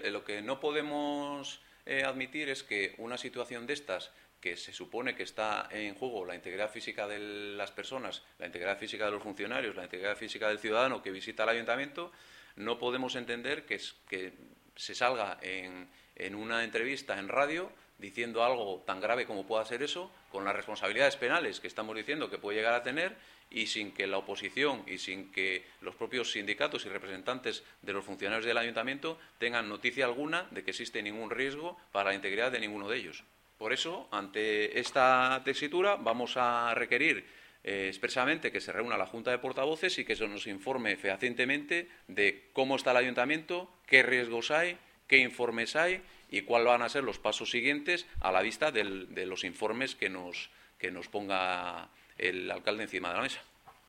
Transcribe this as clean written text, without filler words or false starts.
lo que no podemos admitir es que una situación de estas, que se supone que está en juego la integridad física de las personas, la integridad física de los funcionarios, la integridad física del ciudadano que visita el ayuntamiento, no podemos entender que se salga en una entrevista en radio diciendo algo tan grave como pueda ser eso, con las responsabilidades penales que estamos diciendo que puede llegar a tener, y sin que la oposición y sin que los propios sindicatos y representantes de los funcionarios del ayuntamiento tengan noticia alguna de que existe ningún riesgo para la integridad de ninguno de ellos. Por eso, ante esta tesitura, vamos a requerir expresamente que se reúna la Junta de Portavoces y que se nos informe fehacientemente de cómo está el ayuntamiento, qué riesgos hay, qué informes hay y cuáles van a ser los pasos siguientes a la vista de los informes que nos ponga el alcalde encima de la mesa.